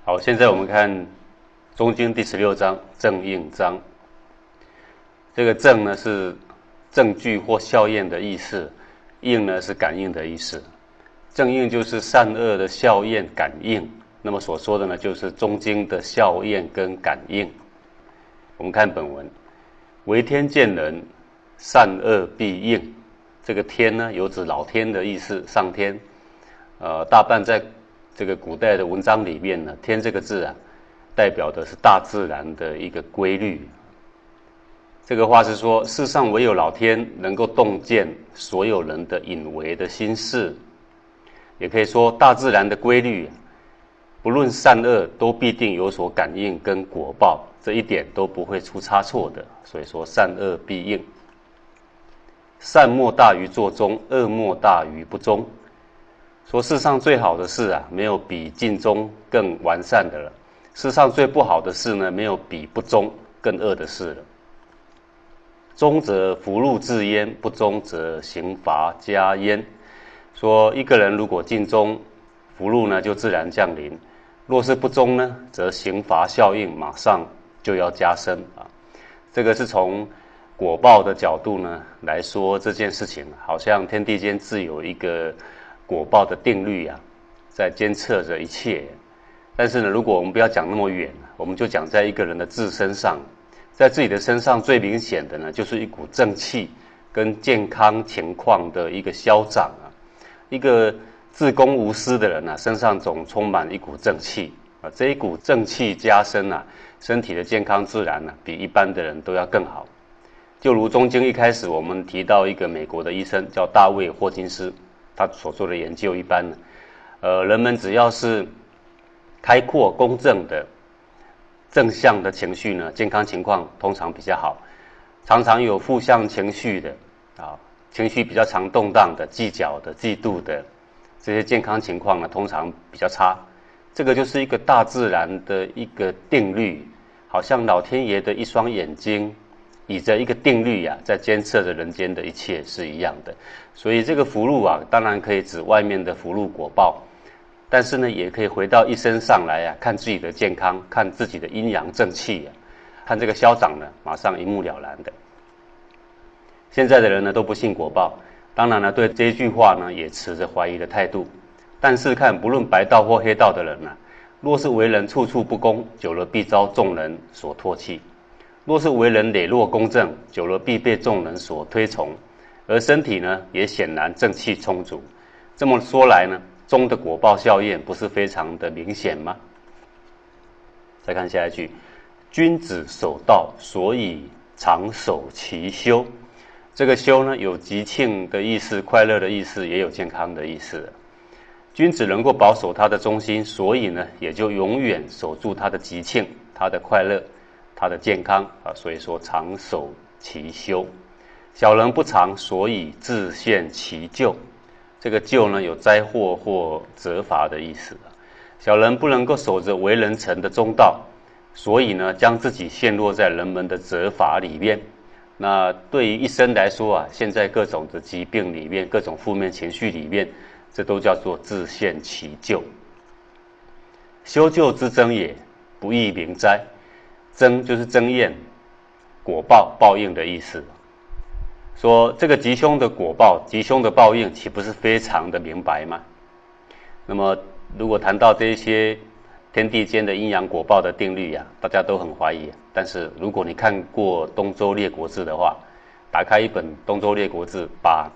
好，现在我们看《中经》第16章正应章。这个正呢是证据或效验的意思，应呢是感应的意思。正应就是善恶的效验感应，那么所说的呢就是中经的效验跟感应。我们看本文，为天见人，善恶必应。这个天呢有指老天的意思，上天。大半在这个古代的文章里面呢，天这个字啊，代表的是大自然的一个规律。这个话是说，世上唯有老天能够洞见所有人的隐微的心事，也可以说大自然的规律，不论善恶都必定有所感应跟果报，这一点都不会出差错的。所以说善恶必应，善莫大于做中，恶莫大于不忠。说世上最好的事啊，没有比尽忠更完善的了；世上最不好的事呢，没有比不忠更恶的事了。忠则福禄至焉，不忠则刑罚加焉。说一个人如果尽忠，福禄呢就自然降临；若是不忠呢，则刑罚效应马上就要加深啊。这个是从果报的角度呢来说这件事情，好像天地间自有一个果报的定律啊，在监测着一切。但是呢，如果我们不要讲那么远，我们就讲在一个人的自身上，在自己的身上最明显的呢，就是一股正气跟健康情况的一个消长啊。一个自公无私的人啊，身上总充满一股正气啊。这一股正气加深啊，身体的健康自然比一般的人都要更好。就如中经一开始我们提到一个美国的医生叫大卫霍金斯，他所做的研究一般人们只要是开阔公正的正向的情绪呢，健康情况通常比较好。常常有负向情绪的情绪比较常动荡的、计较的、嫉妒的，这些健康情况呢通常比较差。这个就是一个大自然的一个定律，好像老天爷的一双眼睛以着一个定律啊，在监测着人间的一切是一样的。所以这个福禄啊，当然可以指外面的福禄果报，但是呢，也可以回到一身上来啊，看自己的健康，看自己的阴阳正气啊，看这个消长呢，马上一目了然的。现在的人呢都不信果报，当然呢对这一句话呢也持着怀疑的态度。但是看不论白道或黑道的人啊，若是为人处处不公，久了必遭众人所唾弃；若是为人磊落公正，久了必被众人所推崇。而身体呢也显然正气充足。这么说来呢，中的果报效验不是非常的明显吗？再看下一句，君子守道，所以常守其修。这个修呢，有吉庆的意思、快乐的意思，也有健康的意思。君子能够保守他的忠心，所以呢，也就永远守住他的吉庆、他的快乐、他的健康啊。所以说，常守其修。小人不常，所以自陷其咎。这个咎呢，有灾祸或责罚的意思。小人不能够守着为人臣的中道，所以呢，将自己陷落在人们的责罚里面。那对于一生来说啊，现在各种的疾病里面，各种负面情绪里面，这都叫做自陷其咎。修咎之争也，不亦明哉？争就是争验，果报报应的意思。说这个吉凶的果报、吉凶的报应，岂不是非常的明白吗？那么如果谈到这些天地间的阴阳果报的定律啊，大家都很怀疑。但是如果你看过《东周列国志》的话，打开一本《东周列国志》，把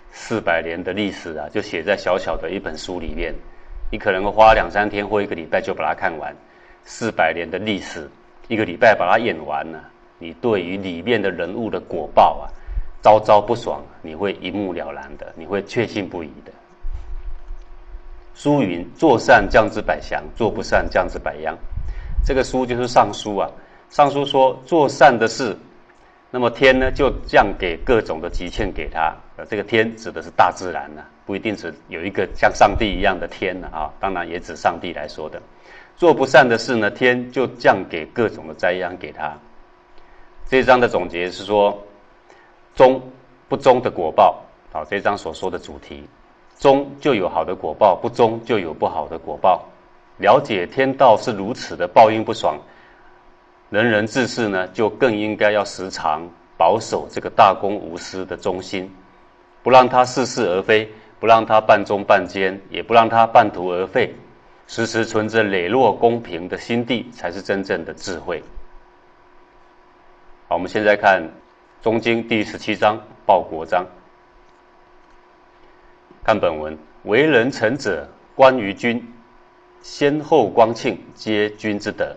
400年的历史啊，就写在小小的一本书里面，你可能会花2-3天或1个礼拜就把它看完。400年的历史，1个礼拜把它演完了，你对于里面的人物的果报啊，朝朝不爽，你会一目了然的，你会确信不疑的。书云：做善降之百祥，做不善降之百殃。这个书就是上书啊。上书说做善的事，那么天呢就降给各种的吉庆给他。这个天指的是大自然啊，不一定指有一个像上帝一样的天啊，当然也指上帝来说的。做不善的事呢，天就降给各种的灾殃给他。这一章的总结是说，忠不忠的果报，这一章所说的主题。忠就有好的果报，不忠就有不好的果报。 了解天道是如此的报应不爽，人人自是呢，就更应该要时常保守这个大公无私的忠心，不让他似是而非，不让他半忠半奸，也不让他半途而废，时时存着磊落公平的心地，才是真正的智慧。好，我们现在看中经第17章报国章。看本文，为人臣者，观于君，先后光庆，皆君之德。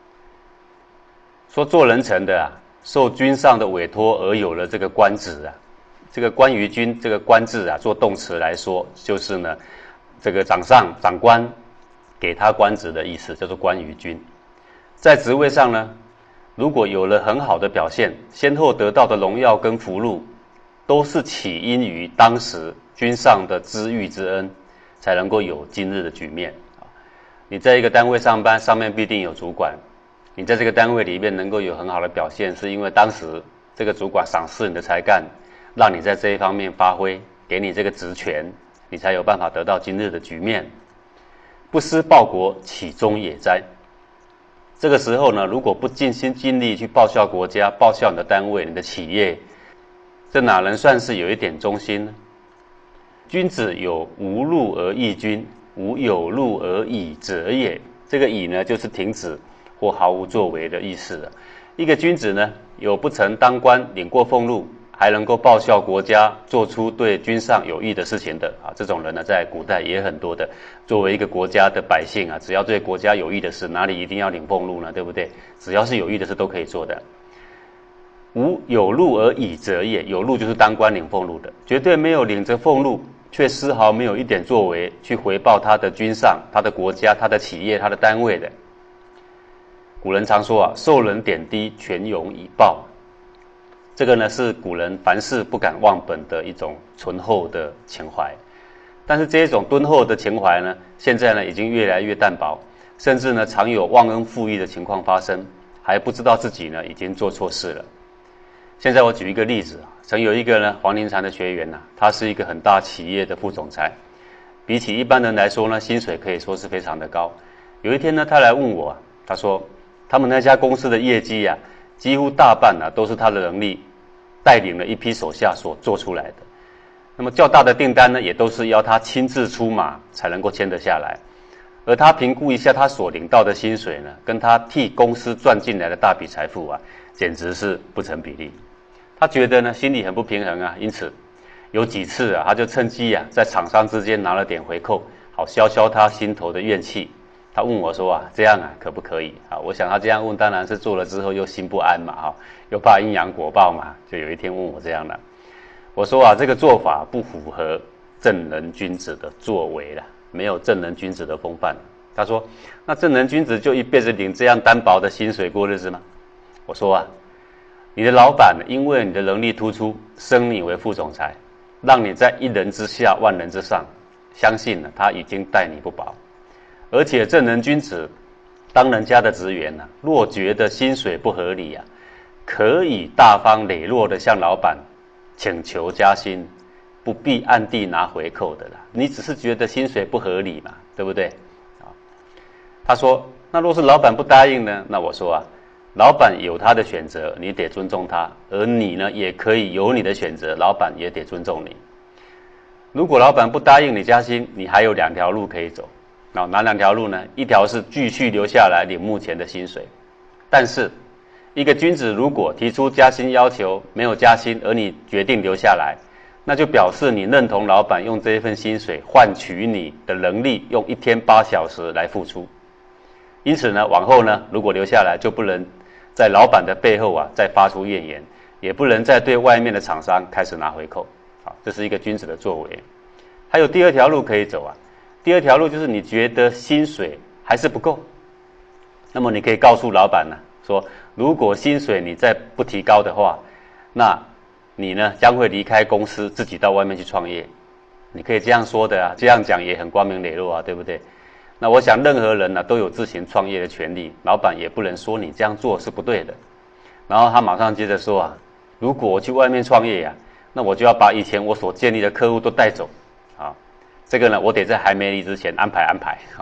说做人臣的受君上的委托而有了这个官职这个观于君这个官字做动词来说，就是呢这个长上长官给他官职的意思，叫做观于君。在职位上呢，如果有了很好的表现，先后得到的荣耀跟福禄，都是起因于当时君上的知遇之恩，才能够有今日的局面。你在一个单位上班，上面必定有主管，你在这个单位里面能够有很好的表现，是因为当时这个主管赏识你的才干，让你在这一方面发挥，给你这个职权，你才有办法得到今日的局面。不思报国，岂终也哉？这个时候呢，如果不尽心尽力去报效国家，报效你的单位、你的企业，这哪能算是有一点忠心呢？君子有无禄而益君，无有禄而已者也。这个已呢，就是停止或毫无作为的意思了。一个君子呢，有不曾当官领过俸禄，还能够报效国家，做出对君上有益的事情的这种人呢，在古代也很多的。作为一个国家的百姓只要对国家有益的事，哪里一定要领俸禄呢？对不对？只要是有益的事都可以做的。无有禄而已者也，有禄就是当官领俸禄的，绝对没有领着俸禄却丝毫没有一点作为去回报他的君上、他的国家、他的企业、他的单位的。古人常说受人点滴，泉涌以报。这个呢是古人凡事不敢忘本的一种醇厚的情怀。但是这一种敦厚的情怀呢，现在呢已经越来越淡薄，甚至呢常有忘恩负义的情况发生，还不知道自己呢已经做错事了。现在我举一个例子曾有一个呢黄庭禅的学员他是一个很大企业的副总裁，比起一般人来说呢，薪水可以说是非常的高。有一天呢，他来问我他说他们那家公司的业绩几乎大半都是他的能力带领了一批手下所做出来的。那么较大的订单呢，也都是要他亲自出马才能够签得下来。而他评估一下他所领到的薪水呢，跟他替公司赚进来的大笔财富简直是不成比例。他觉得呢心里很不平衡因此有几次他就趁机在厂商之间拿了点回扣，好消消他心头的怨气。他问我说这样可不可以我想他这样问当然是做了之后又心不安嘛又怕阴阳果报嘛，就有一天问我这样了。我说这个做法不符合正人君子的作为了，没有正人君子的风范。他说那正人君子就一辈子领这样单薄的薪水过日子吗？我说你的老板因为你的能力突出，升你为副总裁，让你在一人之下万人之上，相信他已经待你不薄。而且正人君子当人家的职员若觉得薪水不合理可以大方磊落的向老板请求加薪，不必暗地拿回扣的啦。你只是觉得薪水不合理嘛，对不对？他说那若是老板不答应呢？那我说老板有他的选择，你得尊重他，而你呢也可以有你的选择，老板也得尊重你。如果老板不答应你加薪，你还有2条路可以走。哪2条路呢？一条是继续留下来领目前的薪水，但是一个君子如果提出加薪要求没有加薪，而你决定留下来，那就表示你认同老板用这一份薪水换取你的能力用1天8小时来付出。因此呢，往后呢，如果留下来就不能在老板的背后再发出怨言，也不能再对外面的厂商开始拿回扣。这是一个君子的作为。还有第2条路可以走第2条路就是你觉得薪水还是不够，那么你可以告诉老板说如果薪水你再不提高的话，那你呢将会离开公司，自己到外面去创业。你可以这样说的这样讲也很光明磊落对不对？那我想任何人都有自行创业的权利，老板也不能说你这样做是不对的。然后他马上接着说如果我去外面创业那我就要把以前我所建立的客户都带走这个呢我得在还没离职前安排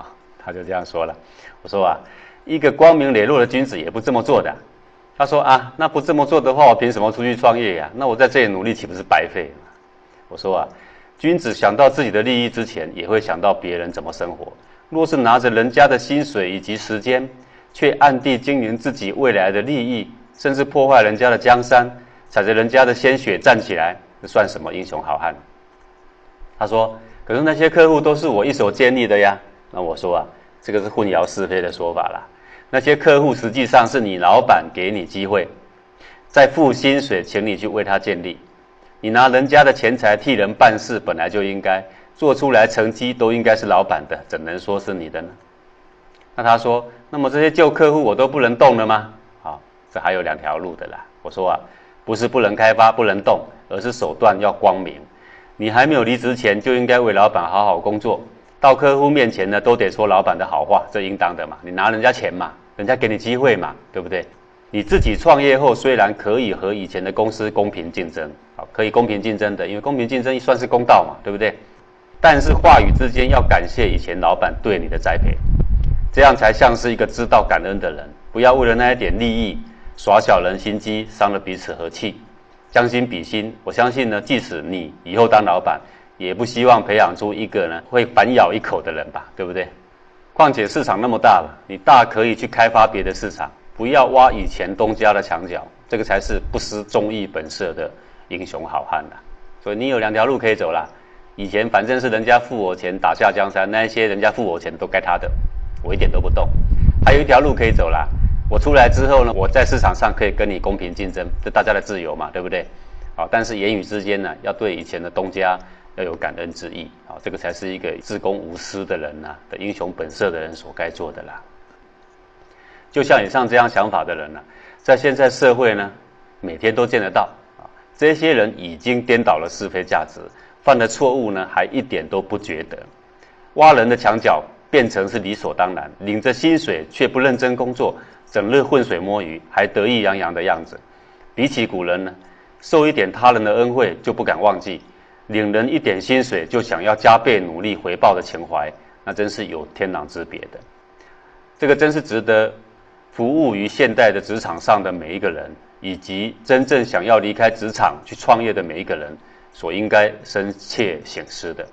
他就这样说了。我说啊，一个光明磊落的君子也不这么做的。他说啊，那不这么做的话，我凭什么出去创业呀？那我在这里努力岂不是白费？我说啊，君子想到自己的利益之前，也会想到别人怎么生活。若是拿着人家的薪水以及时间，却暗地经营自己未来的利益，甚至破坏人家的江山，踩着人家的鲜血站起来，这算什么英雄好汉？他说，可是那些客户都是我一手建立的呀。那我说啊，这个是混淆是非的说法啦。那些客户实际上是你老板给你机会，再付薪水请你去为他建立。你拿人家的钱财替人办事，本来就应该做出来成绩都应该是老板的，怎能说是你的呢？那他说，那么这些旧客户我都不能动了吗？好，这还有2条路的啦。我说啊，不是不能开发不能动，而是手段要光明。你还没有离职前就应该为老板好好工作，到客户面前呢都得说老板的好话，这应当的嘛。你拿人家钱嘛，人家给你机会嘛，对不对？你自己创业后虽然可以和以前的公司公平竞争，可以公平竞争的，因为公平竞争算是公道嘛，对不对？但是话语之间要感谢以前老板对你的栽培，这样才像是一个知道感恩的人。不要为了那一点利益耍小人心机，伤了彼此和气。将心比心，我相信呢，即使你以后当老板，也不希望培养出一个呢会反咬一口的人吧，对不对？况且市场那么大了，你大可以去开发别的市场，不要挖以前东家的墙角，这个才是不失忠义本色的英雄好汉啦。所以你有2条路可以走啦。以前反正是人家付我钱打下江山，那一些人家付我钱都该他的，我一点都不动。还有1条路可以走啦，我出来之后呢，我在市场上可以跟你公平竞争，这大家的自由嘛，对不对？好，但是言语之间呢，要对以前的东家要有感恩之意，好，这个才是一个至公无私的人呐，的英雄本色的人所该做的啦。就像以上这样想法的人呢，在现在社会呢，每天都见得到啊。这些人已经颠倒了是非价值，犯的错误呢，还一点都不觉得，挖人的墙角变成是理所当然，领着薪水却不认真工作，整日浑水摸鱼，还得意洋洋的样子。比起古人呢，受一点他人的恩惠就不敢忘记，领人一点薪水就想要加倍努力回报的情怀，那真是有天壤之别的。这个真是值得服务于现代的职场上的每一个人，以及真正想要离开职场去创业的每一个人所应该深切省思的。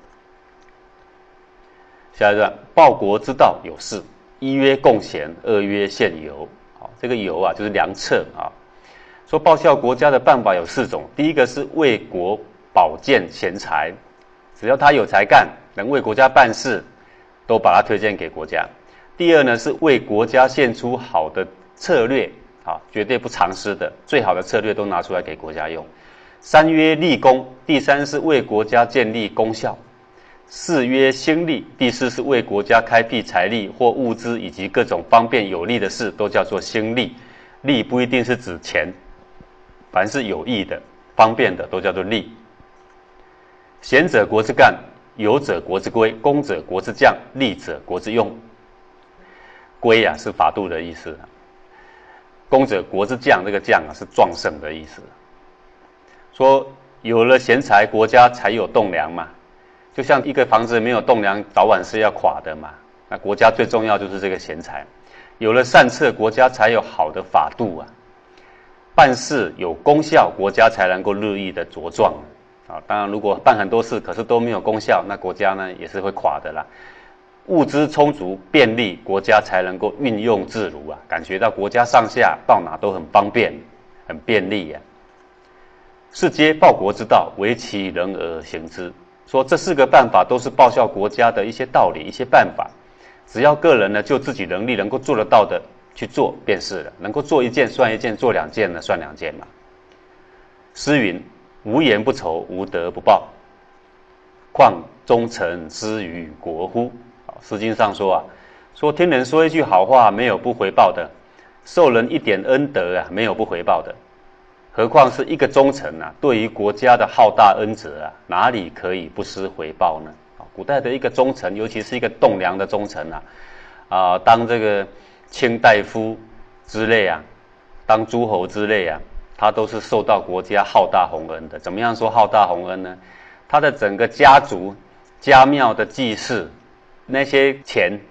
下一段，报国之道有4：一曰贡贤，二曰献油。好，这个油啊就是良策啊。说报效国家的办法有4种，第一个是为国保荐贤才，只要他有才干，能为国家办事，都把他推荐给国家。第二呢是为国家献出好的策略，啊，绝对不藏私的，最好的策略都拿出来给国家用。3曰立功，第3是为国家建立功效。4曰兴利，第4是为国家开辟财力或物资以及各种方便有利的事，都叫做兴利。利不一定是指钱，凡是有益的、方便的都叫做利。贤者国之干，友者国之规，恭者国之将，利者国之用。规啊是法度的意思，恭者国之将，这个将啊是壮盛的意思。说有了贤才，国家才有栋梁嘛。就像一个房子没有栋梁，早晚是要垮的嘛。那国家最重要就是这个贤才，有了善策，国家才有好的法度啊。办事有功效，国家才能够日益的茁壮啊。当然，如果办很多事，可是都没有功效，那国家呢也是会垮的啦。物资充足便利，国家才能够运用自如啊，感觉到国家上下到哪都很方便、很便利呀。是皆报国之道，惟其人而行之。说这4个办法都是报效国家的一些道理、一些办法，只要个人呢就自己能力能够做得到的去做便是了，能够做1件算1件，做2件呢算2件嘛。诗云：无言不酬，无德不报，况忠臣施于国乎？诗经上说啊，说听人说一句好话没有不回报的，受人一点恩德啊没有不回报的，何况是一个忠臣啊，对于国家的浩大恩泽啊，哪里可以不施回报呢？古代的一个忠臣，尤其是一个栋梁的忠臣啊，当这个卿大夫之类啊，当诸侯之类啊，他都是受到国家浩大宏恩的。怎么样说浩大宏恩呢？他的整个家族、家庙的祭祀，那些钱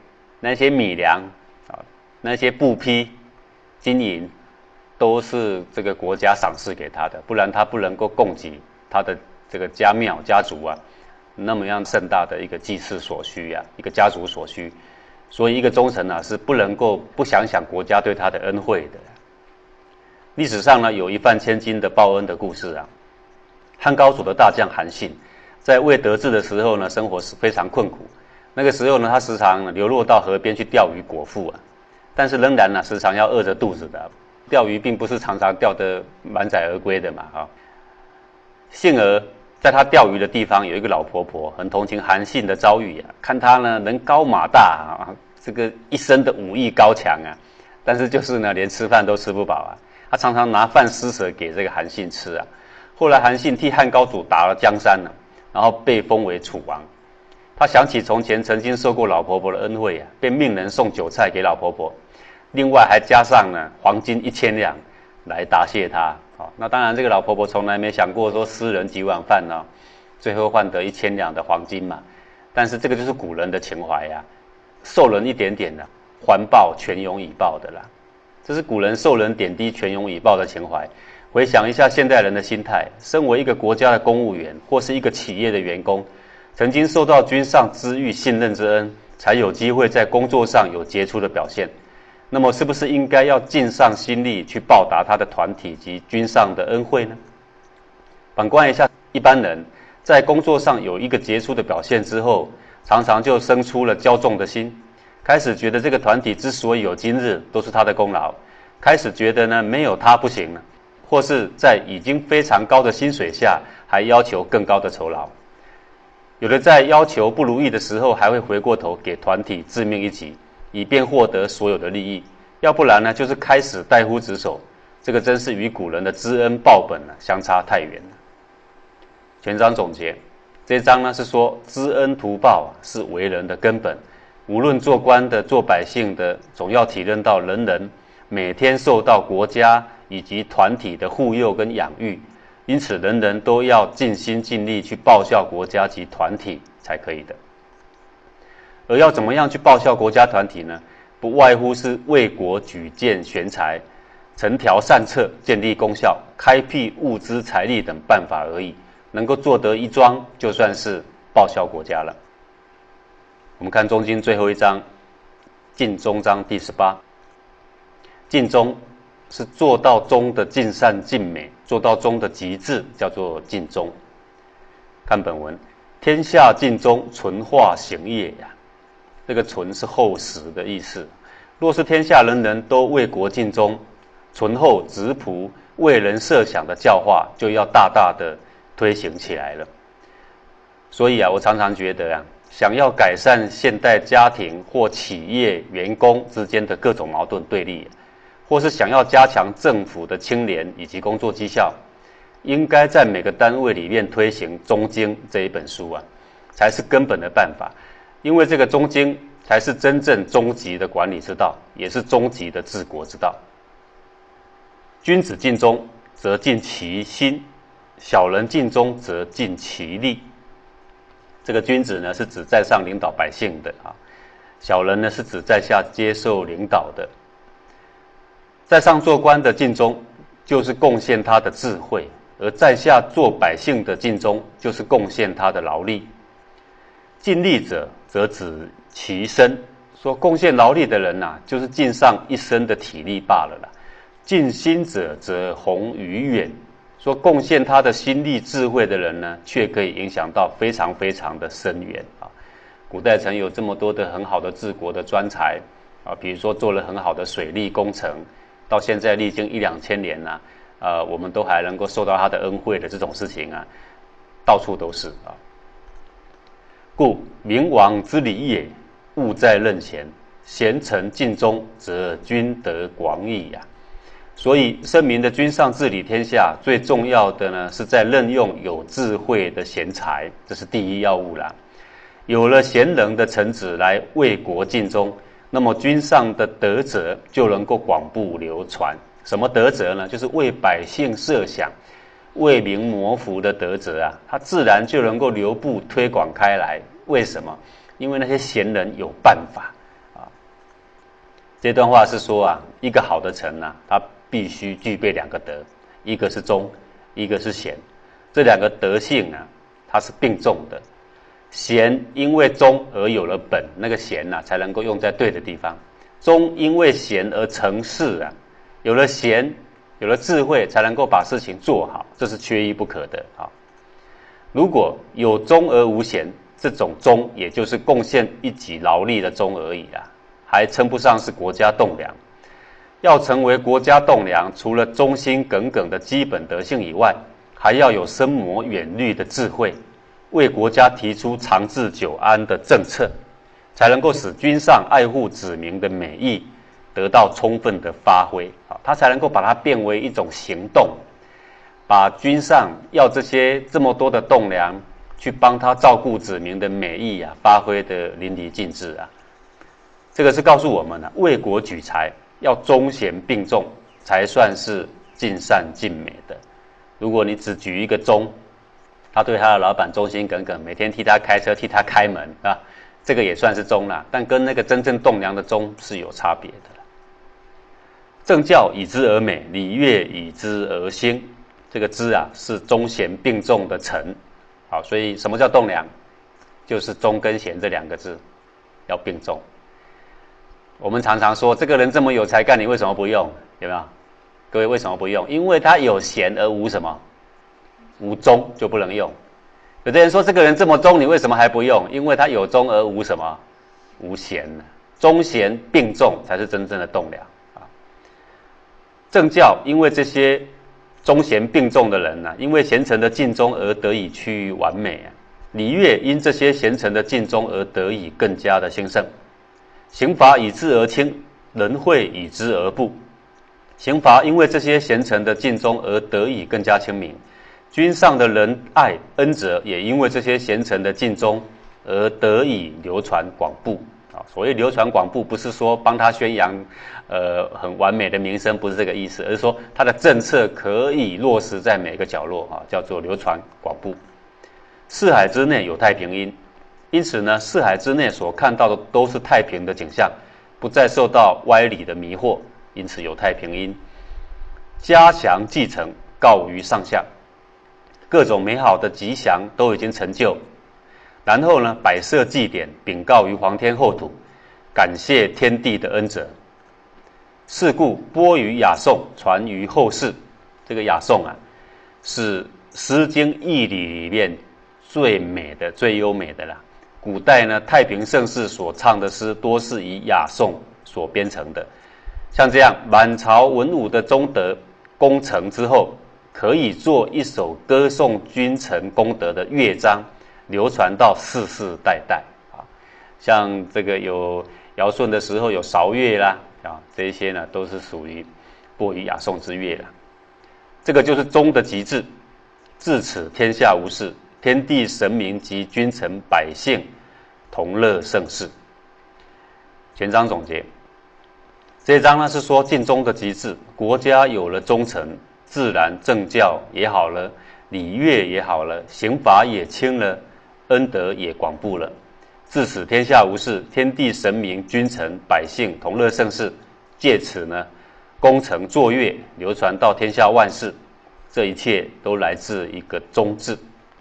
那些米粮啊，那些布匹、金银，都是这个国家赏赐给他的，不然他不能够供给他的这个家庙家族啊，那么样盛大的一个祭祀所需啊，一个家族所需。所以一个忠臣啊，是不能够不想想国家对他的恩惠的。历史上呢，有一饭千金的报恩的故事啊。汉高祖的大将韩信，在未得志的时候呢，生活是非常困苦。那个时候呢，他时常流落到河边去钓鱼果腹啊，但是仍然呢，时常要饿着肚子的。钓鱼并不是常常钓得满载而归的嘛啊。幸而在他钓鱼的地方有一个老婆婆，很同情韩信的遭遇啊，看他呢人高马大啊，这个一身的武艺高强啊，但是就是呢连吃饭都吃不饱啊。他常常拿饭施舍给这个韩信吃啊。后来韩信替汉高祖打了江山了，然后被封为楚王。他想起从前曾经受过老婆婆的恩惠啊，便命人送酒菜给老婆婆，另外还加上呢黄金1000两来答谢他。那当然这个老婆婆从来没想过说施人几碗饭呢，最后换得1000两的黄金嘛。但是这个就是古人的情怀呀，受人一点点的还报全勇以报的啦，这是古人受人点滴全勇以报的情怀。回想一下现代人的心态，身为一个国家的公务员或是一个企业的员工，曾经受到君上知遇信任之恩，才有机会在工作上有杰出的表现。那么是不是应该要尽上心力去报答他的团体及君上的恩惠呢？反观一下一般人，在工作上有一个杰出的表现之后，常常就生出了骄纵的心，开始觉得这个团体之所以有今日都是他的功劳，开始觉得呢没有他不行了，或是在已经非常高的薪水下还要求更高的酬劳。有的在要求不如意的时候还会回过头给团体致命一击，以便获得所有的利益，要不然呢就是开始怠忽职守。这个真是与古人的知恩报本相差太远了。全章总结，这一章呢是说知恩图报是为人的根本，无论做官的做百姓的，总要体认到人人每天受到国家以及团体的护佑跟养育，因此人人都要尽心尽力去报效国家及团体才可以的。而要怎么样去报效国家团体呢？不外乎是为国举荐贤才，陈条善策，建立功效，开辟物资财力等办法而已。能够做得一桩，就算是报效国家了。我们看中经最后一章，尽忠章第18。尽忠是做到忠的尽善尽美，做到忠的极致，叫做尽忠。看本文，天下尽忠，淳化行业呀。这个淳是厚实的意思。若是天下人人都为国尽忠，淳厚质朴、为人设想的教化，就要大大的推行起来了。所以我常常觉得想要改善现代家庭或企业员工之间的各种矛盾对立，或是想要加强政府的清廉以及工作绩效，应该在每个单位里面推行中经这一本书才是根本的办法。因为这个中经才是真正终极的管理之道，也是终极的治国之道。君子尽忠，则尽其心；小人尽忠，则尽其力。这个君子呢，是指在上领导百姓的小人呢，是指在下接受领导的。在上做官的尽忠，就是贡献他的智慧；而在下做百姓的尽忠，就是贡献他的劳力。尽力者，则指其身。说贡献劳力的人就是尽上一生的体力罢了啦。尽心者，则宏于远。说贡献他的心力智慧的人呢，却可以影响到非常非常的深远古代曾有这么多的很好的治国的专才比如说做了很好的水利工程，到现在历经1-2千年我们都还能够受到他的恩惠的这种事情到处都是故明王之礼也，务在任贤，贤臣尽忠，则君得广矣所以圣明的君上治理天下，最重要的呢，是在任用有智慧的贤才，这是第一要务啦。有了贤能的臣子来为国尽忠，那么君上的德泽就能够广布流传。什么德泽呢？就是为百姓设想、为民谋福的德泽它自然就能够流布推广开来。为什么？因为那些贤人有办法这段话是说啊，一个好的臣啊，他必须具备两个德，一个是忠，一个是贤。这两个德性啊，它是并重的。贤因为忠而有了本，那个贤啊才能够用在对的地方；忠因为贤而成事啊，有了贤，有了智慧，才能够把事情做好，这是缺一不可的啊。如果有忠而无贤，这种忠也就是贡献一己劳力的忠而已啊，还称不上是国家栋梁。要成为国家栋梁，除了忠心耿耿的基本德性以外，还要有深谋远虑的智慧，为国家提出长治久安的政策，才能够使君上爱护子民的美意得到充分的发挥啊，他才能够把它变为一种行动，把君上要这么多的栋梁去帮他照顾子民的美意啊，发挥的淋漓尽致啊。这个是告诉我们啊，为国举才要忠贤并重，才算是尽善尽美的。如果你只举一个忠，他对他的老板忠心耿耿，每天替他开车，替他开门啊，这个也算是忠啦，但跟那个真正栋梁的忠是有差别的。政教以之而美，礼乐以之而兴。这个之啊，是忠贤并重的臣。好，所以什么叫栋梁？就是忠跟贤这两个字要并重。我们常常说，这个人这么有才干，你为什么不用？有没有？各位为什么不用？因为他有贤而无什么？无忠就不能用。有的人说，这个人这么忠，你为什么还不用？因为他有忠而无什么？无贤。忠贤并重才是真正的栋梁啊。政教因为这些忠贤并重的人因为贤臣的尽忠而得以趋于完美啊。礼乐因这些贤臣的尽忠而得以更加的兴盛。刑罚以之而轻，仁惠以之而布。刑罚因为这些贤臣的尽忠而得以更加清明，君上的仁爱恩泽也因为这些贤臣的尽忠而得以流传广布啊。所谓流传广布，不是说帮他宣扬很完美的名声，不是这个意思，而是说他的政策可以落实在每个角落啊，叫做流传广布。四海之内有太平音，因此呢，四海之内所看到的都是太平的景象，不再受到歪理的迷惑。因此有太平音。嘉祥继承，告于上下，各种美好的吉祥都已经成就，然后呢，摆设祭典，禀告于皇天后土，感谢天地的恩泽。是故播于雅颂，传于后世。这个雅颂啊，是《诗经》义理里面最美的、最优美的啦。古代呢，太平盛世所唱的诗，多是以雅颂所编成的。像这样满朝文武的忠德功成之后，可以做一首歌颂君臣功德的乐章，流传到世世代代啊。像这个有尧舜的时候有韶乐啦啊，这一些呢都是属于播于雅颂之乐啦。这个就是忠的极致，至此天下无事，天地神明及君臣百姓同乐盛世。全章总结。这一章呢是说尽忠的极致，国家有了忠臣，自然政教也好了，礼乐也好了，刑罚也轻了，恩德也广布了。自此天下无事，天地神明君臣百姓同乐盛世。借此呢，功成作乐，流传到天下万世。这一切都来自一个忠字，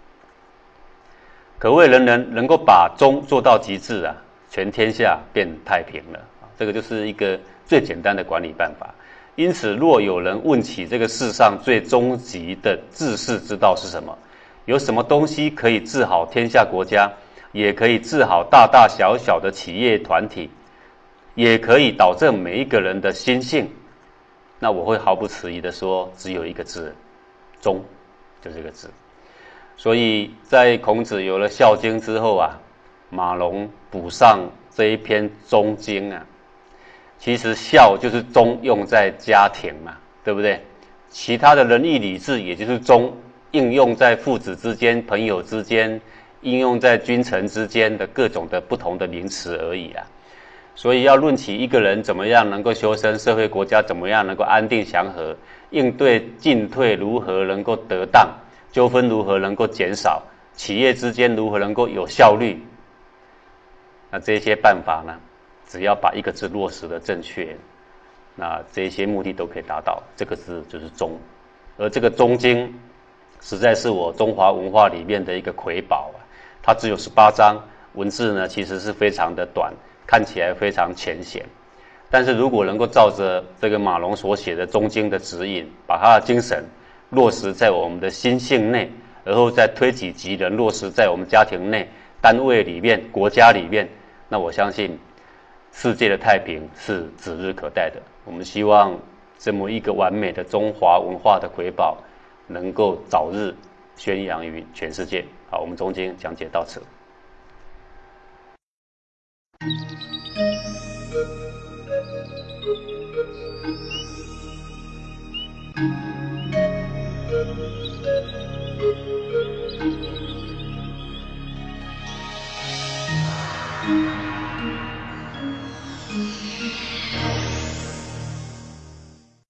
可谓人人能够把忠做到极致啊，全天下便太平了。这个就是一个最简单的管理办法。因此，若有人问起这个世上最终极的治世之道是什么，有什么东西可以治好天下国家，也可以治好大大小小的企业团体，也可以导正每一个人的心性，那我会毫不迟疑的说，只有一个字，忠，就这个字。所以在孔子有了《孝经》之后啊，马龙补上这一篇忠经啊。其实孝就是忠用在家庭嘛，对不对？其他的仁义礼智也就是忠应用在父子之间、朋友之间，应用在君臣之间的各种的不同的名词而已啊。所以要论起一个人怎么样能够修身，社会国家怎么样能够安定祥和，应对进退如何能够得当，纠纷如何能够减少，企业之间如何能够有效率，那这些办法呢， 只要把一个字落实的正确，那这些目的都可以达到。这个字就是中，而这个中经，实在是我中华文化里面的一个瑰宝啊。它只有18章，文字呢其实是非常的短，看起来非常浅显。但是如果能够照着这个马龙所写的中经的指引，把他的精神落实在我们的心性内，然后再推己及人，落实在我们家庭内、单位里面、国家里面，那我相信世界的太平是指日可待的。我们希望这么一个完美的中华文化的瑰宝，能够早日宣扬于全世界。好，我们中经讲解到此。